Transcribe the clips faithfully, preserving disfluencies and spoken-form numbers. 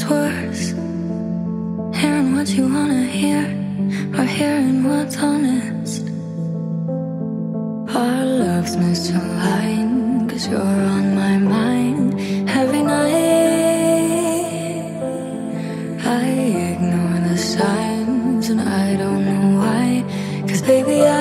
worse? Hearing what you wanna hear, or hearing what's honest? Our love's misaligned, 'cause you're on my mind every night. I ignore the signs and I don't know why, 'cause baby I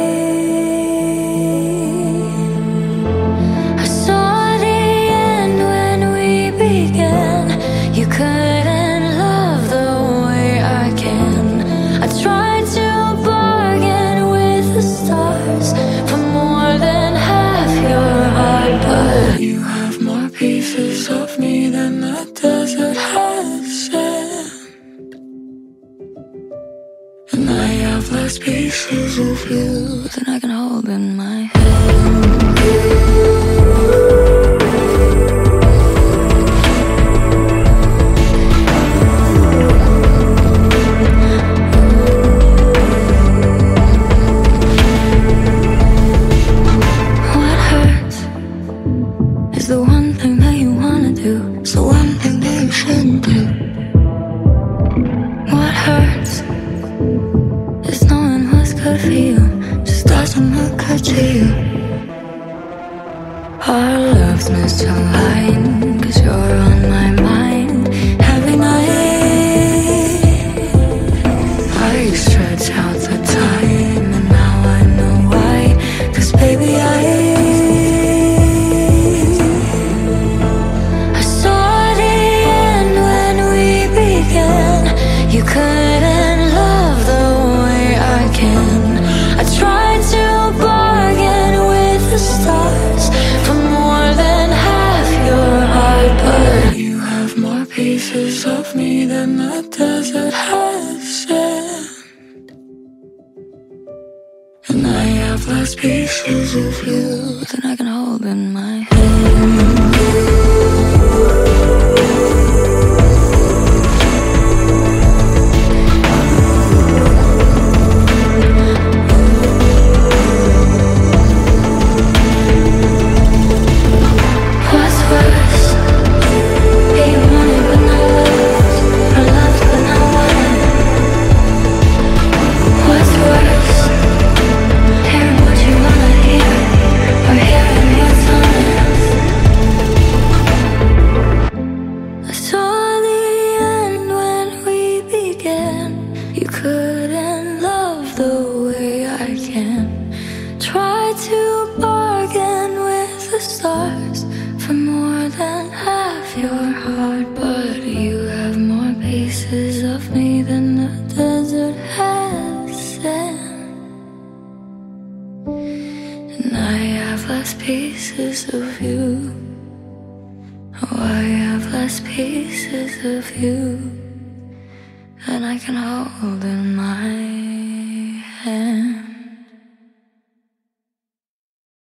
I saw the end when we began. You couldn't love the way I can. I tried to bargain with the stars for more than half your heart, but you have more pieces of me than the desert has sand, and I have less pieces of you than I can hold in my hand. What hurts is the one thing that you wanna do, it's the one thing that you shouldn't do. What hurts is knowing what's good for you just doesn't look good to you. Our love's misaligned, 'cause you're on my mind every night. I stretch out the time and now I know why, 'cause baby I I saw the end when we began. You couldn't love the way I can. I tried to bargain with the stars for more than half your heart, but you have more pieces of me than the desert has sand, and I have less pieces of you than I can hold in my hand. What's worse? Being wanted but not loved, or loved but not wanted. What's worse? Hearing what you wanna hear, or hearing what's honest? I saw the end when we began. You couldn't love the way I can. Try to bargain with the stars for more than half your heart, but you have more pieces of me than the desert has sand, and I have less pieces of you. Oh, I have less pieces of you than I can hold in my hand.